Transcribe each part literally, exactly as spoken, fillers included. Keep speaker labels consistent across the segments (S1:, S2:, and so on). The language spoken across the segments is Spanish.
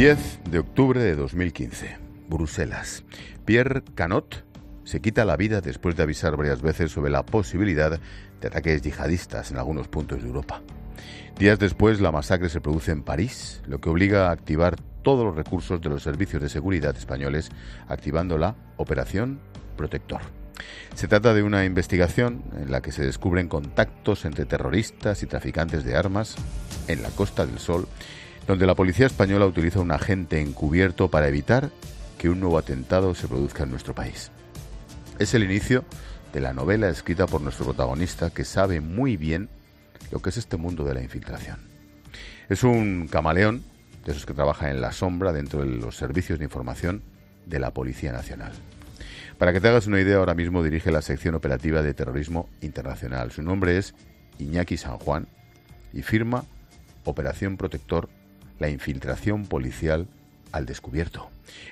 S1: diez de octubre de dos mil quince, Bruselas. Pierre Canot se quita la vida después de avisar varias veces sobre la posibilidad de ataques yihadistas en algunos puntos de Europa. Días después, la masacre se produce en París, lo que obliga a activar todos los recursos de los servicios de seguridad españoles, activando la Operación Protector. Se trata de una investigación en la que se descubren contactos entre terroristas y traficantes de armas en la Costa del Sol, donde la policía española utiliza un agente encubierto para evitar que un nuevo atentado se produzca en nuestro país. Es el inicio de la novela escrita por nuestro protagonista, que sabe muy bien lo que es este mundo de la infiltración. Es un camaleón de esos que trabaja en la sombra dentro de los servicios de información de la Policía Nacional. Para que te hagas una idea, ahora mismo dirige la sección operativa de terrorismo internacional. Su nombre es Iñaki San Juan y firma Operación Protector, la infiltración policial al descubierto.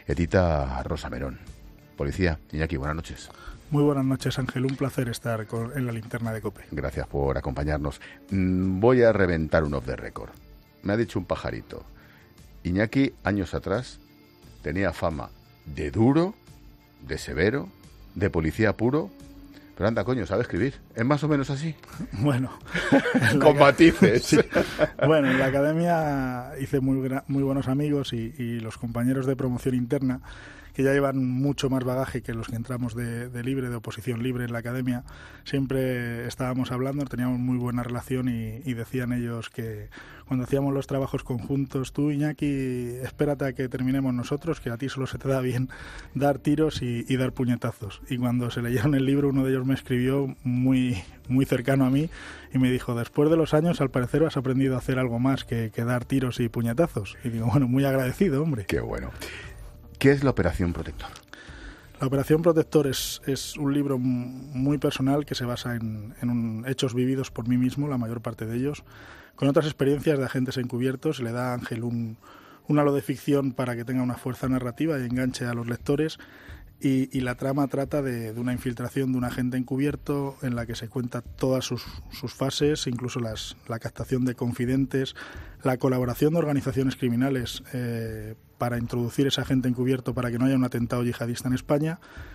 S1: Edita Rosa Merón. Policía, Iñaki, buenas noches.
S2: Muy buenas noches, Ángel. Un placer estar con, en la linterna de COPE.
S1: Gracias por acompañarnos. Mm, voy a reventar un off the record. Me ha dicho un pajarito. Iñaki, años atrás, tenía fama de duro, de severo, de policía puro. Pero anda, coño, sabe escribir. ¿Es más o menos así?
S2: Bueno.
S1: Con matices.
S2: Sí. Bueno, en la academia hice muy, muy buenos amigos y, y los compañeros de promoción interna, que ya llevan mucho más bagaje que los que entramos de, de libre, de oposición libre en la academia, siempre estábamos hablando, teníamos muy buena relación y, y decían ellos que cuando hacíamos los trabajos conjuntos, tú, Iñaki, espérate a que terminemos nosotros, que a ti solo se te da bien dar tiros y, y dar puñetazos. Y cuando se leyeron el libro, uno de ellos me escribió muy, muy cercano a mí y me dijo, después de los años, al parecer has aprendido a hacer algo más que, que dar tiros y puñetazos. Y digo, bueno, muy agradecido, hombre.
S1: Qué bueno. ¿Qué es la Operación Protector?
S2: La Operación Protector es, es un libro muy personal que se basa en, en un, hechos vividos por mí mismo, la mayor parte de ellos, con otras experiencias de agentes encubiertos. Le da a Ángel un, un halo de ficción para que tenga una fuerza narrativa y enganche a los lectores. Y, y la trama trata de, de una infiltración de un agente encubierto en la que se cuenta todas sus, sus fases, incluso las, la captación de confidentes, la colaboración de organizaciones criminales eh, para introducir ese agente encubierto para que no haya un atentado yihadista en España,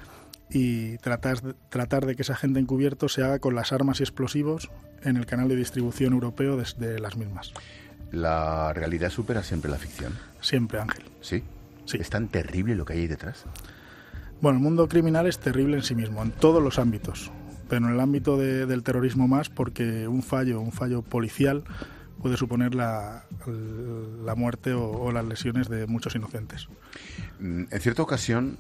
S2: y tratar, tratar de que ese agente encubierto se haga con las armas y explosivos en el canal de distribución europeo desde las mismas.
S1: ¿La realidad supera siempre la ficción?
S2: Siempre, Ángel.
S1: ¿Sí?
S2: Sí.
S1: ¿Es tan terrible lo que hay ahí detrás?
S2: Bueno, el mundo criminal es terrible en sí mismo, en todos los ámbitos, pero en el ámbito de, del terrorismo más, porque un fallo, un fallo policial puede suponer la, la muerte o, o las lesiones de muchos inocentes.
S1: En cierta ocasión,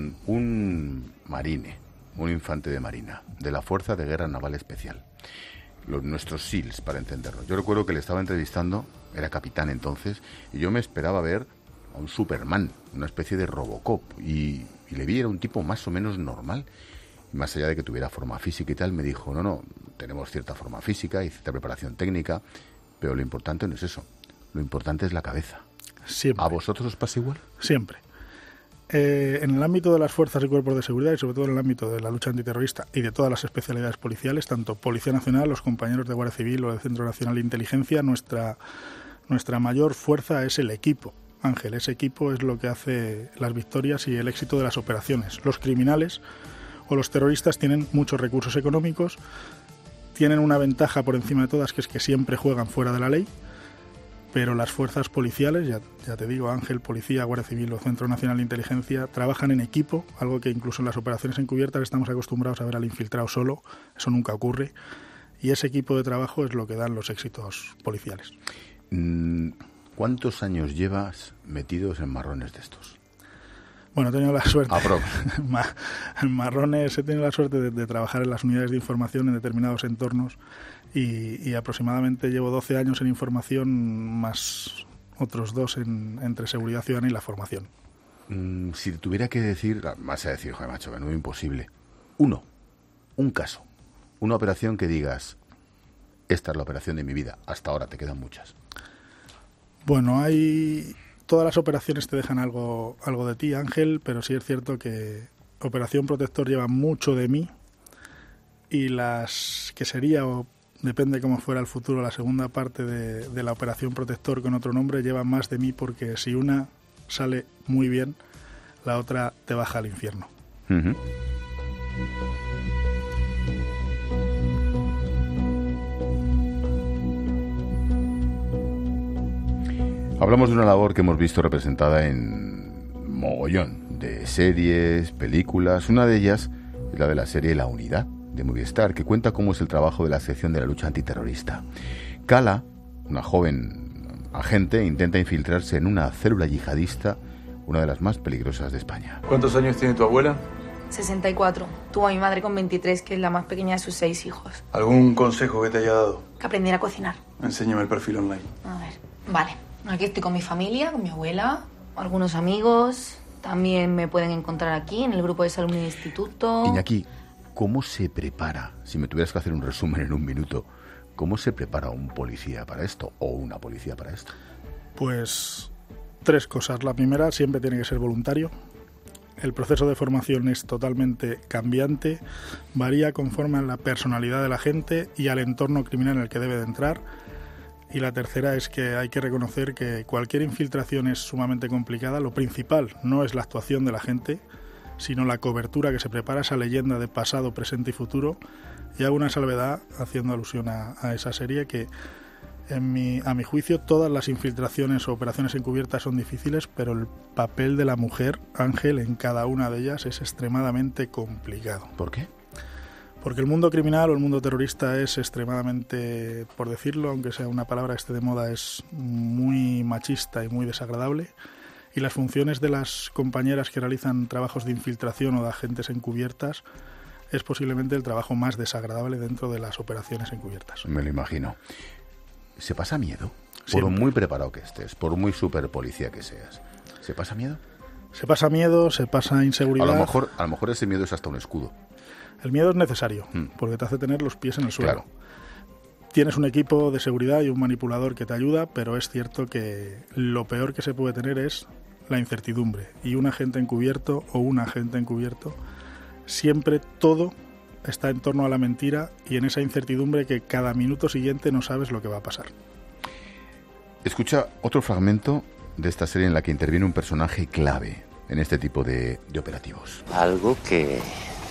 S1: un marine, un infante de marina, de la Fuerza de Guerra Naval Especial, los, nuestros SEALs, para entenderlo. Yo recuerdo que le estaba entrevistando, era capitán entonces, y yo me esperaba ver a un Superman, una especie de Robocop, y, y le vi, era un tipo más o menos normal. Y más allá de que tuviera forma física y tal, me dijo, no, no, tenemos cierta forma física y cierta preparación técnica, pero lo importante no es eso, lo importante es la cabeza.
S2: Siempre.
S1: ¿A vosotros os pasa igual?
S2: Siempre. Eh, en el ámbito de las fuerzas y cuerpos de seguridad y sobre todo en el ámbito de la lucha antiterrorista y de todas las especialidades policiales, tanto Policía Nacional, los compañeros de Guardia Civil o del Centro Nacional de Inteligencia, nuestra, nuestra mayor fuerza es el equipo. Ángel, ese equipo es lo que hace las victorias y el éxito de las operaciones. Los criminales o los terroristas tienen muchos recursos económicos, tienen una ventaja por encima de todas, que es que siempre juegan fuera de la ley, pero las fuerzas policiales, ya, ya te digo, Ángel, Policía, Guardia Civil o Centro Nacional de Inteligencia, trabajan en equipo, algo que incluso en las operaciones encubiertas estamos acostumbrados a ver al infiltrado solo, eso nunca ocurre, y ese equipo de trabajo es lo que dan los éxitos policiales.
S1: ¿Cuántos años llevas metidos en marrones de estos?
S2: Bueno, he tenido la suerte.
S1: Aprox.
S2: En marrones he tenido la suerte de, de trabajar en las unidades de información en determinados entornos y, y aproximadamente llevo doce años en información más otros dos en, entre seguridad ciudadana y la formación.
S1: Mm, si tuviera que decir, vas a decir, joder, macho, menudo imposible. Uno, un caso, una operación que digas, esta es la operación de mi vida, hasta ahora te quedan muchas.
S2: Bueno, hay... Todas las operaciones te dejan algo, algo de ti, Ángel, pero sí es cierto que Operación Protector lleva mucho de mí y las que sería, o depende cómo fuera el futuro, la segunda parte de, de la Operación Protector con otro nombre lleva más de mí, porque si una sale muy bien, la otra te baja al infierno.
S1: Uh-huh. Hablamos de una labor que hemos visto representada en mogollón de series, películas. Una de ellas es la de la serie La Unidad, de Movistar, que cuenta cómo es el trabajo de la sección de la lucha antiterrorista. Kala, una joven agente, intenta infiltrarse en una célula yihadista, una de las más peligrosas de España.
S3: ¿Cuántos años tiene tu abuela?
S4: sesenta y cuatro. Tuvo a mi madre con veintitrés, que es la más pequeña de sus seis hijos.
S3: ¿Algún consejo que te haya dado?
S4: Que aprendiera a cocinar.
S3: Enséñame el perfil online.
S4: A ver, vale. Aquí estoy con mi familia, con mi abuela, algunos amigos. También me pueden encontrar aquí, en el grupo de salud del instituto.
S1: Iñaki, ¿cómo se prepara, si me tuvieras que hacer un resumen en un minuto, cómo se prepara un policía para esto o una policía para esto?
S2: Pues tres cosas. La primera, siempre tiene que ser voluntario. El proceso de formación es totalmente cambiante, varía conforme a la personalidad de la gente y al entorno criminal en el que debe de entrar. Y la tercera es que hay que reconocer que cualquier infiltración es sumamente complicada. Lo principal no es la actuación de la gente, sino la cobertura que se prepara, esa leyenda de pasado, presente y futuro. Y hago una salvedad haciendo alusión a, a esa serie que, en mi, a mi juicio, todas las infiltraciones o operaciones encubiertas son difíciles, pero el papel de la mujer, Ángel, en cada una de ellas es extremadamente complicado.
S1: ¿Por qué?
S2: Porque el mundo criminal o el mundo terrorista es extremadamente, por decirlo, aunque sea una palabra que esté de moda, es muy machista y muy desagradable. Y las funciones de las compañeras que realizan trabajos de infiltración o de agentes encubiertas es posiblemente el trabajo más desagradable dentro de las operaciones encubiertas.
S1: Me lo imagino. ¿Se pasa miedo?
S2: Siempre.
S1: Por muy preparado que estés, por muy super policía que seas. ¿Se pasa miedo?
S2: Se pasa miedo, se pasa inseguridad.
S1: A lo mejor, a lo mejor ese miedo es hasta un escudo.
S2: El miedo es necesario, mm. porque te hace tener los pies en el suelo.
S1: Claro.
S2: Tienes un equipo de seguridad y un manipulador que te ayuda, pero es cierto que lo peor que se puede tener es la incertidumbre. Y un agente encubierto o un agente encubierto, siempre todo está en torno a la mentira y en esa incertidumbre que cada minuto siguiente no sabes lo que va a pasar.
S1: Escucha otro fragmento de esta serie en la que interviene un personaje clave en este tipo de, de operativos.
S5: Algo que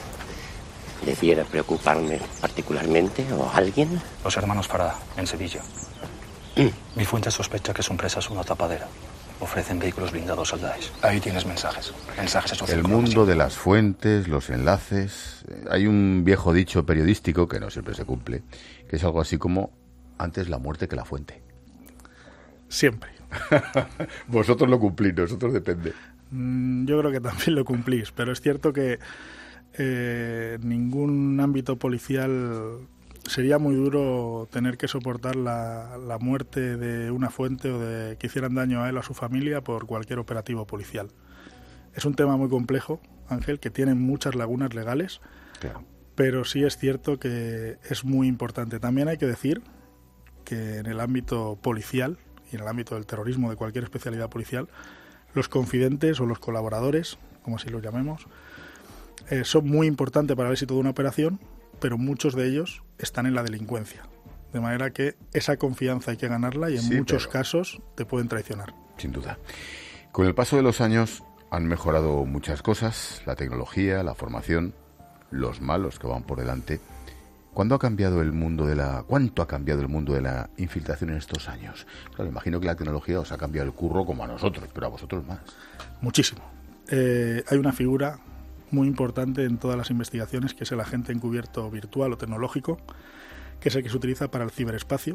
S5: debiera preocuparme particularmente, o alguien.
S6: Los hermanos Farah, en Sevilla.
S5: Mm.
S6: Mi fuente sospecha que su empresa es una tapadera. Ofrecen vehículos blindados al Daesh. Ahí tienes mensajes. Mensajes esos.
S1: El mundo de las fuentes, los enlaces. Hay un viejo dicho periodístico que no siempre se cumple, que es algo así como: antes la muerte que la fuente.
S2: Siempre.
S1: Vosotros lo cumplís, nosotros depende.
S2: Mm, yo creo que también lo cumplís, pero es cierto que eh, ningún ámbito policial sería muy duro tener que soportar la, la muerte de una fuente o de que hicieran daño a él o a su familia por cualquier operativo policial. Es un tema muy complejo, Ángel, que tiene muchas lagunas legales,
S1: claro.
S2: Pero sí es cierto que es muy importante. También hay que decir que en el ámbito policial y en el ámbito del terrorismo, de cualquier especialidad policial, los confidentes o los colaboradores, como así los llamemos, eh, son muy importantes para el éxito de una operación, pero muchos de ellos están en la delincuencia. De manera que esa confianza hay que ganarla y en
S1: sí,
S2: muchos
S1: pero...
S2: casos te pueden traicionar.
S1: Sin duda. Con el paso de los años han mejorado muchas cosas, la tecnología, la formación, los malos que van por delante. ¿Cuándo ha cambiado el mundo de la... ¿Cuánto ha cambiado el mundo de la infiltración en estos años? Claro, imagino que la tecnología os ha cambiado el curro como a nosotros, pero a vosotros más.
S2: Muchísimo. Eh, hay una figura muy importante en todas las investigaciones, que es el agente encubierto virtual o tecnológico, que es el que se utiliza para el ciberespacio.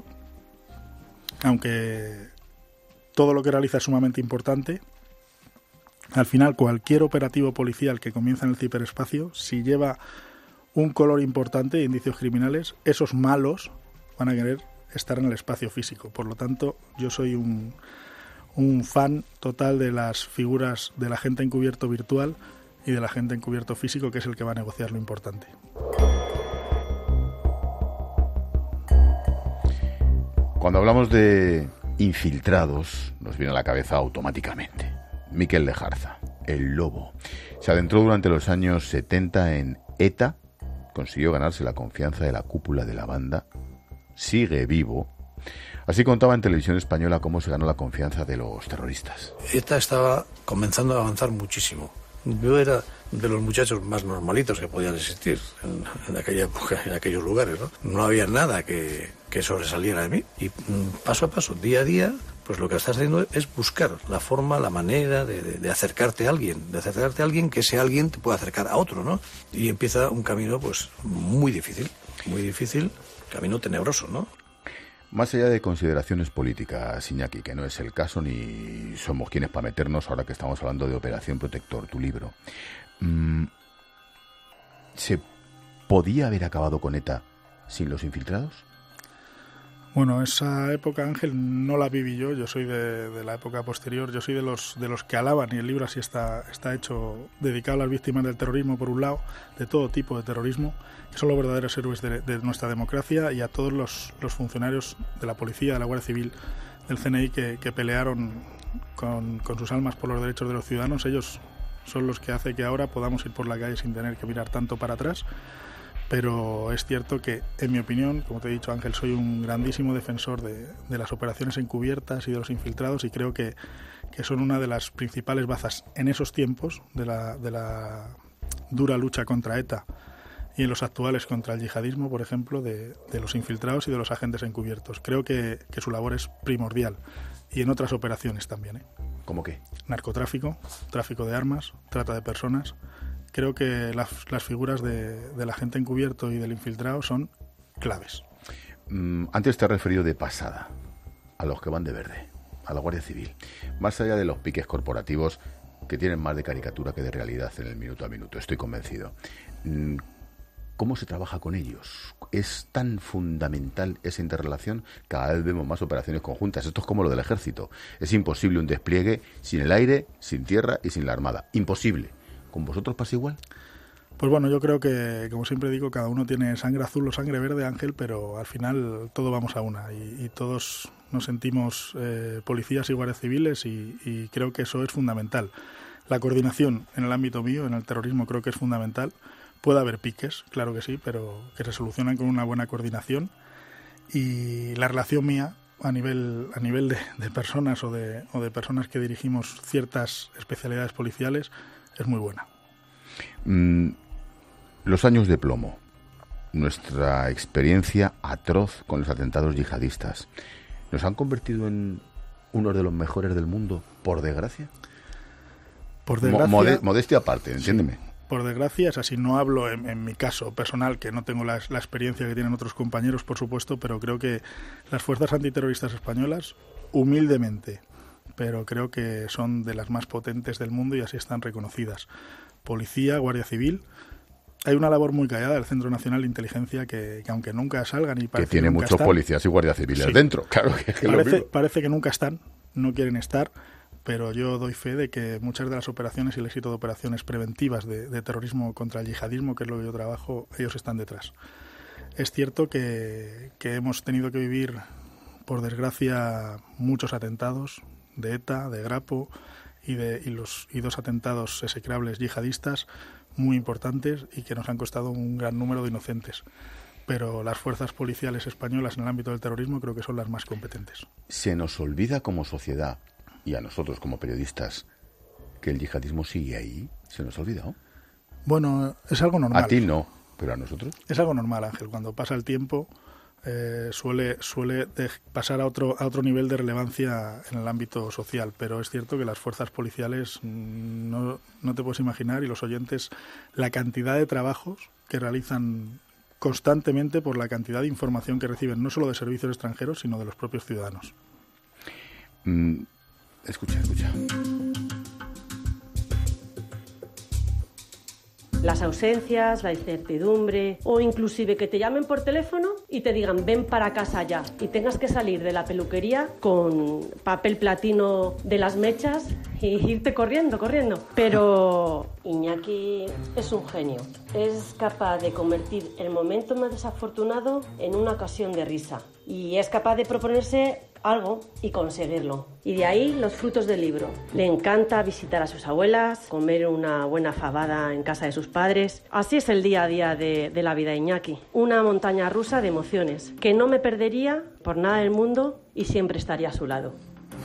S2: Aunque todo lo que realiza es sumamente importante, al final cualquier operativo policial que comienza en el ciberespacio, si lleva un color importante de indicios criminales, esos malos van a querer estar en el espacio físico. Por lo tanto, yo soy un, un fan total de las figuras del agente encubierto virtual y del agente encubierto físico, que es el que va a negociar lo importante.
S1: Cuando hablamos de infiltrados, nos viene a la cabeza automáticamente Miquel Lejarza, el Lobo. Se adentró durante los años setenta en ETA, consiguió ganarse la confianza de la cúpula de la banda, sigue vivo Así contaba en Televisión Española cómo se ganó la confianza de los terroristas.
S7: ETA estaba comenzando a avanzar muchísimo. Yo era de los muchachos más normalitos que podían existir en, en aquella época, en aquellos lugares, ¿no? No había nada que, que sobresaliera de mí. Y paso a paso, día a día, pues lo que estás haciendo es buscar la forma, la manera de, de, de acercarte a alguien, de acercarte a alguien que ese alguien te pueda acercar a otro, ¿no? Y empieza un camino, pues, muy difícil, muy difícil, camino tenebroso, ¿no?
S1: Más allá de consideraciones políticas, Iñaki, que no es el caso ni somos quienes para meternos ahora que estamos hablando de Operación Protector, tu libro, mmm, ¿se podía haber acabado con ETA sin los infiltrados?
S2: Bueno, esa época, Ángel, no la viví yo, yo soy de, de la época posterior, yo soy de los de los que alaban, y el libro así está, está hecho, dedicado a las víctimas del terrorismo, por un lado, de todo tipo de terrorismo, que son los verdaderos héroes de, de nuestra democracia, y a todos los, los funcionarios de la policía, de la Guardia Civil, del C N I, que, que pelearon con, con sus almas por los derechos de los ciudadanos. Ellos son los que hacen que ahora podamos ir por la calle sin tener que mirar tanto para atrás. Pero es cierto que, en mi opinión, como te he dicho, Ángel, soy un grandísimo defensor de, de las operaciones encubiertas y de los infiltrados, y creo que, que son una de las principales bazas en esos tiempos de la, de la dura lucha contra ETA y en los actuales contra el yihadismo, por ejemplo, de, de los infiltrados y de los agentes encubiertos. Creo que, que su labor es primordial, y en otras operaciones también, ¿eh?
S1: ¿Cómo qué?
S2: Narcotráfico, tráfico de armas, trata de personas. Creo que las, las figuras de, del agente encubierto y del infiltrado son claves.
S1: Mm, antes te he referido de pasada a los que van de verde, a la Guardia Civil. Más allá de los piques corporativos que tienen más de caricatura que de realidad en el minuto a minuto, estoy convencido. Mm, ¿Cómo se trabaja con ellos? ¿Es tan fundamental esa interrelación? Cada vez vemos más operaciones conjuntas. Esto es como lo del ejército. Es imposible un despliegue sin el aire, sin tierra y sin la armada. Imposible. ¿Con vosotros pasa igual?
S2: Pues bueno, yo creo que, como siempre digo, cada uno tiene sangre azul o sangre verde, Ángel, pero al final todos vamos a una, y, y todos nos sentimos eh, policías y guardias civiles, y, y creo que eso es fundamental. La coordinación en el ámbito mío, en el terrorismo, creo que es fundamental. Puede haber piques, claro que sí, pero que se solucionan con una buena coordinación, y la relación mía a nivel a nivel de, de personas o de, o de personas que dirigimos ciertas especialidades policiales es muy buena.
S1: Mm, los años de plomo, nuestra experiencia atroz con los atentados yihadistas, ¿nos han convertido en uno de los mejores del mundo, por desgracia?
S2: Por desgracia...
S1: Mo- mode- modestia aparte, entiéndeme.
S2: Sí. Por desgracia es así. No hablo en, en mi caso personal, que no tengo la, la experiencia que tienen otros compañeros, por supuesto, pero creo que las fuerzas antiterroristas españolas, humildemente, pero creo que son de las más potentes del mundo y así están reconocidas. Policía, Guardia Civil. Hay una labor muy callada del Centro Nacional de Inteligencia que, que aunque nunca salgan y parece
S1: que tiene
S2: que nunca
S1: muchos
S2: están,
S1: policías y guardias civiles
S2: sí,
S1: dentro, claro que, que
S2: parece,
S1: lo mismo.
S2: parece que nunca están, no quieren estar, pero yo doy fe de que muchas de las operaciones y el éxito de operaciones preventivas de, de terrorismo contra el yihadismo, que es lo que yo trabajo, ellos están detrás. Es cierto que, que hemos tenido que vivir, por desgracia, muchos atentados de ETA, de Grapo y, de, y, los, y dos atentados execrables yihadistas muy importantes y que nos han costado un gran número de inocentes. Pero las fuerzas policiales españolas en el ámbito del terrorismo creo que son las más competentes.
S1: Se nos olvida como sociedad, y a nosotros como periodistas, que el yihadismo sigue ahí. ¿Se nos ha olvidado?
S2: Bueno, es algo normal.
S1: A ti no, pero a nosotros.
S2: Es algo normal, Ángel. Cuando pasa el tiempo eh, suele suele de pasar a otro a otro nivel de relevancia en el ámbito social, pero es cierto que las fuerzas policiales no, no te puedes imaginar, y los oyentes, la cantidad de trabajos que realizan constantemente por la cantidad de información que reciben, no solo de servicios extranjeros, sino de los propios ciudadanos.
S1: Mm, escucha, escucha.
S8: Las ausencias, la incertidumbre, o inclusive que te llamen por teléfono y te digan ven para casa ya y tengas que salir de la peluquería con papel platino de las mechas y irte corriendo, corriendo. Pero Iñaki es un genio. Es capaz de convertir el momento más desafortunado en una ocasión de risa. Y es capaz de proponerse algo y conseguirlo. Y de ahí los frutos del libro. Le encanta visitar a sus abuelas, comer una buena fabada en casa de sus padres. Así es el día a día de, de la vida de Iñaki. Una montaña rusa de emociones que no me perdería por nada del mundo y siempre estaría a su lado.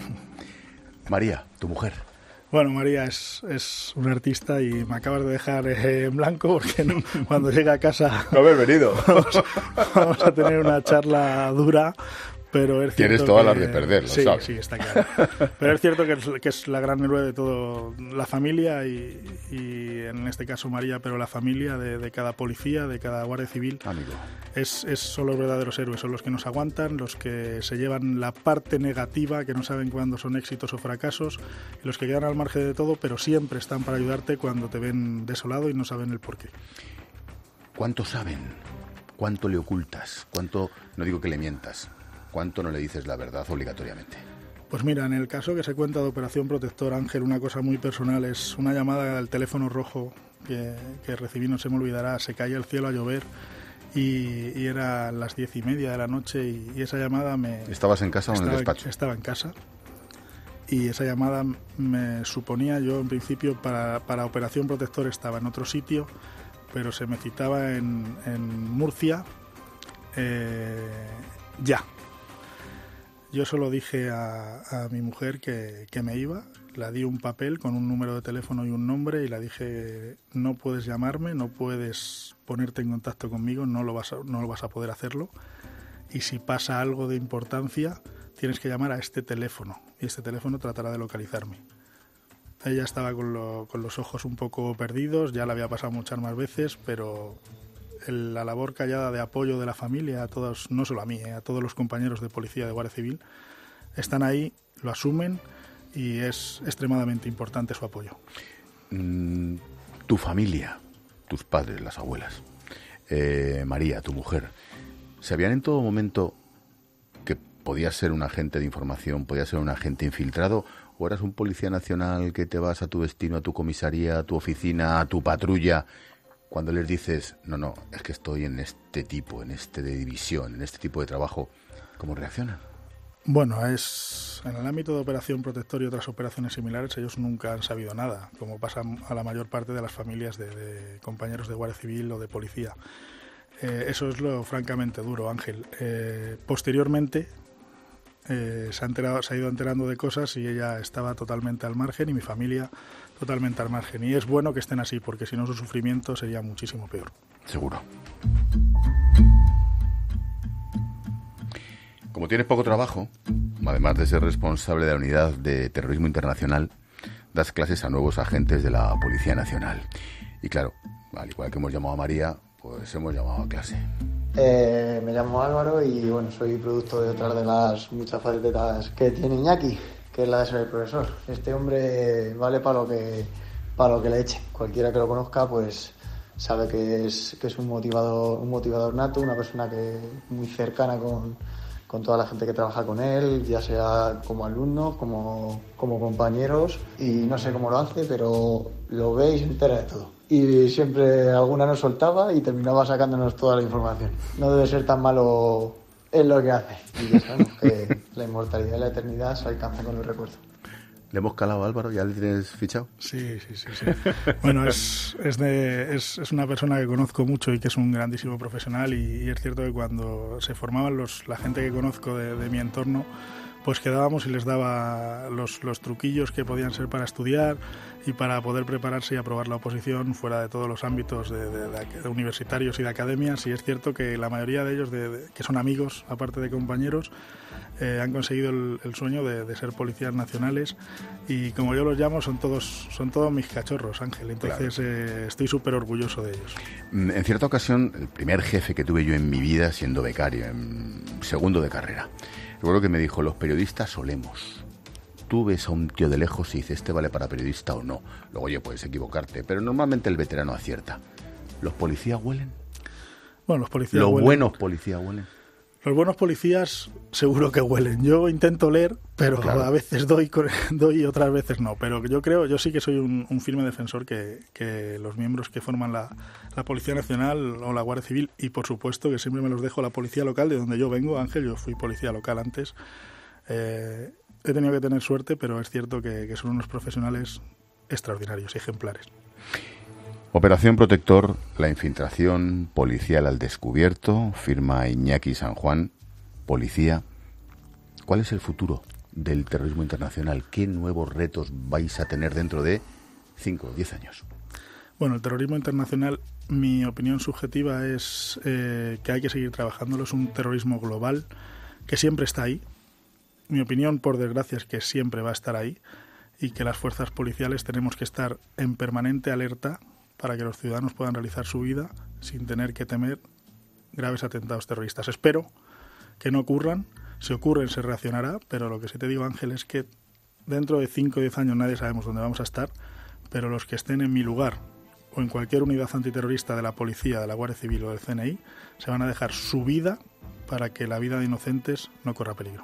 S1: María, tu mujer.
S2: Bueno, María es, es una artista y me acabas de dejar eh, en blanco porque no, cuando llegue a casa...
S1: No haber venido.
S2: Vamos, vamos a tener una charla dura. Pero es
S1: Tienes
S2: cierto
S1: todas
S2: que,
S1: las de perder, lo
S2: sí,
S1: sabes.
S2: Sí, está claro. Pero es cierto que es, que es la gran héroe de todo, la familia y, y en este caso María, pero la familia de, de cada policía, de cada guardia civil.
S1: Amigo.
S2: Es, es son los verdaderos héroes, son los que nos aguantan, los que se llevan la parte negativa, que no saben cuándo son éxitos o fracasos, y los que quedan al margen de todo, pero siempre están para ayudarte cuando te ven desolado y no saben el porqué.
S1: ¿Cuánto saben? ¿Cuánto le ocultas? ¿Cuánto, no digo que le mientas, cuánto no le dices la verdad obligatoriamente?
S2: Pues mira, en el caso que se cuenta de Operación Protector, Ángel, una cosa muy personal es una llamada al teléfono rojo que, que recibí, no se me olvidará, se caía el cielo a llover y, y era las diez y media de la noche y, y esa llamada me...
S1: ¿Estabas en casa o en el despacho?
S2: Estaba en casa y esa llamada me suponía, yo en principio para, para Operación Protector estaba en otro sitio, pero se me citaba en, en Murcia eh, ya. Yo solo dije a, a mi mujer que, que me iba, la di un papel con un número de teléfono y un nombre y la dije, no puedes llamarme, no puedes ponerte en contacto conmigo, no lo vas a, no lo vas a poder hacerlo y si pasa algo de importancia tienes que llamar a este teléfono y este teléfono tratará de localizarme. Ella estaba con, lo, con los ojos un poco perdidos, ya la había pasado muchas más veces, pero... la labor callada de apoyo de la familia a todos, no solo a mí, eh, a todos los compañeros de policía de Guardia Civil, están ahí, lo asumen y es extremadamente importante su apoyo.
S1: Mm, tu familia, tus padres, las abuelas, eh, María, tu mujer, ¿sabían en todo momento que podías ser un agente de información, podías ser un agente infiltrado o eras un policía nacional que te vas a tu destino, a tu comisaría, a tu oficina, a tu patrulla? Cuando les dices, no, no, es que estoy en este tipo, en este de división, en este tipo de trabajo, ¿cómo reaccionan?
S2: Bueno, es en el ámbito de Operación Protector y otras operaciones similares, ellos nunca han sabido nada, como pasa a la mayor parte de las familias de, de compañeros de Guardia Civil o de policía. Eh, eso es lo francamente duro, Ángel. Eh, posteriormente eh, se, ha enterado, se ha ido enterando de cosas y ella estaba totalmente al margen y mi familia totalmente al margen. Y es bueno que estén así, porque si no su sufrimiento sería muchísimo peor.
S1: Seguro. Como tienes poco trabajo, además de ser responsable de la unidad de terrorismo internacional, das clases a nuevos agentes de la Policía Nacional. Y claro, al igual que hemos llamado a María, pues hemos llamado a clase.
S9: Eh, me llamo Álvaro y bueno, soy producto de otras de las muchas facetas que tiene Iñaki, que es la de ser el profesor. Este hombre vale para lo que para lo que le eche. Cualquiera que lo conozca pues sabe que es que es un motivador un motivador nato, una persona que muy cercana con, con toda la gente que trabaja con él, ya sea como alumnos, como, como compañeros, y no sé cómo lo hace, pero lo ve y se entera de todo. Y siempre alguna nos soltaba y terminaba sacándonos toda la información. No debe ser tan malo en lo que hace. Y ya sabemos que la inmortalidad y la eternidad se alcanzan con los recuerdos.
S1: ¿Le hemos calado a Álvaro? ¿Ya le tienes fichado?
S2: Sí, sí, sí. sí. Bueno, es, es, de, es, es una persona que conozco mucho y que es un grandísimo profesional y, y es cierto que cuando se formaban los, la gente que conozco de, de mi entorno, pues quedábamos y les daba los, los truquillos que podían ser para estudiar y para poder prepararse y aprobar la oposición fuera de todos los ámbitos de, de, de, de universitarios y de academias. Y es cierto que la mayoría de ellos, de, de, que son amigos, aparte de compañeros, eh, han conseguido el, el sueño de, de ser policías nacionales y como yo los llamo, son todos, son todos mis cachorros, Ángel. Entonces claro. eh, estoy súper orgulloso de ellos.
S1: En cierta ocasión, el primer jefe que tuve yo en mi vida siendo becario, en segundo de carrera, recuerdo que me dijo, los periodistas solemos. Tú ves a un tío de lejos y dices, ¿este vale para periodista o no? Luego, oye, puedes equivocarte, pero normalmente el veterano acierta. ¿Los policías huelen?
S2: Bueno, los policías
S1: ¿Los
S2: huelen.
S1: buenos policías huelen?
S2: Los buenos policías seguro que huelen. Yo intento leer, pero claro. a veces doy, doy y otras veces no. Pero yo creo, yo sí que soy un, un firme defensor que, que los miembros que forman la, la Policía Nacional o la Guardia Civil, y por supuesto que siempre me los dejo la Policía Local, de donde yo vengo, Ángel, yo fui policía local antes, Eh, he tenido que tener suerte, pero es cierto que, que son unos profesionales extraordinarios, ejemplares.
S1: Operación Protector, la infiltración policial al descubierto, firma Iñaki San Juan, policía. ¿Cuál es el futuro del terrorismo internacional? ¿Qué nuevos retos vais a tener dentro de cinco o diez años?
S2: Bueno, el terrorismo internacional, mi opinión subjetiva es eh, que hay que seguir trabajándolo. Es un terrorismo global que siempre está ahí. Mi opinión, por desgracia, es que siempre va a estar ahí y que las fuerzas policiales tenemos que estar en permanente alerta para que los ciudadanos puedan realizar su vida sin tener que temer graves atentados terroristas. Espero que no ocurran. Si ocurren, se reaccionará, pero lo que sí te digo, Ángel, es que dentro de cinco o diez años nadie sabemos dónde vamos a estar, pero los que estén en mi lugar o en cualquier unidad antiterrorista de la policía, de la Guardia Civil o del C N I, se van a dejar su vida para que la vida de inocentes no corra peligro.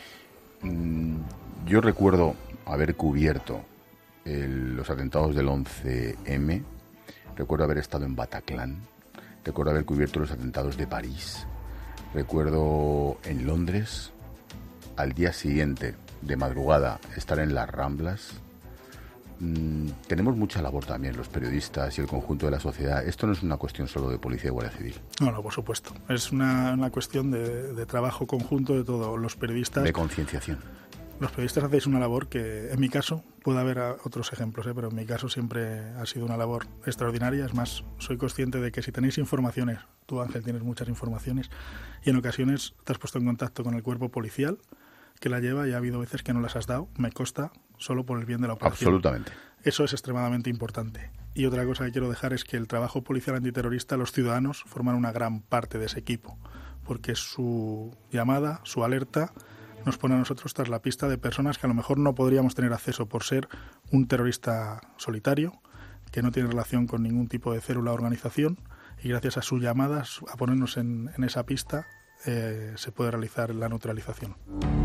S1: Yo recuerdo haber cubierto el, los atentados del once eme, recuerdo haber estado en Bataclan, recuerdo haber cubierto los atentados de París, recuerdo en Londres, al día siguiente, de madrugada, estar en las Ramblas. Mm, tenemos mucha labor también los periodistas y el conjunto de la sociedad. Esto no es una cuestión solo de policía y Guardia Civil.
S2: No, no, por supuesto. Es una, una cuestión de, de trabajo conjunto de todos los periodistas.
S1: De concienciación.
S2: Los periodistas hacéis una labor que, en mi caso, puede haber otros ejemplos, ¿eh? pero en mi caso siempre ha sido una labor extraordinaria. Es más, soy consciente de que si tenéis informaciones, tú, Ángel, tienes muchas informaciones, y en ocasiones te has puesto en contacto con el cuerpo policial que la lleva y ha habido veces que no las has dado, me consta, solo por el bien de la operación.
S1: Absolutamente.
S2: Eso es extremadamente importante. Y otra cosa que quiero dejar es que el trabajo policial antiterrorista, los ciudadanos forman una gran parte de ese equipo, porque su llamada, su alerta, nos pone a nosotros tras la pista de personas que a lo mejor no podríamos tener acceso por ser un terrorista solitario, que no tiene relación con ningún tipo de célula o organización, y gracias a sus llamadas, a ponernos en, en esa pista, eh, se puede realizar la neutralización.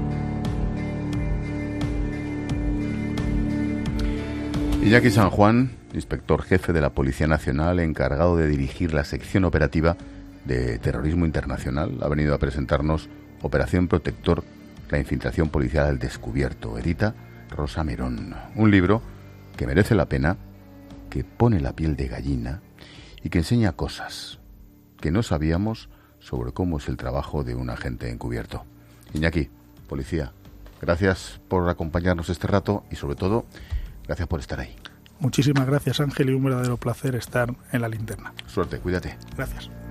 S1: Iñaki San Juan, inspector jefe de la Policía Nacional, encargado de dirigir la sección operativa de terrorismo internacional, ha venido a presentarnos Operación Protector, la infiltración policial al descubierto. Edita Rosa Merón. Un libro que merece la pena, que pone la piel de gallina y que enseña cosas que no sabíamos sobre cómo es el trabajo de un agente encubierto. Iñaki, policía, gracias por acompañarnos este rato y sobre todo, gracias por estar ahí.
S2: Muchísimas gracias, Ángel, y un verdadero placer estar en la linterna.
S1: Suerte, cuídate.
S2: Gracias.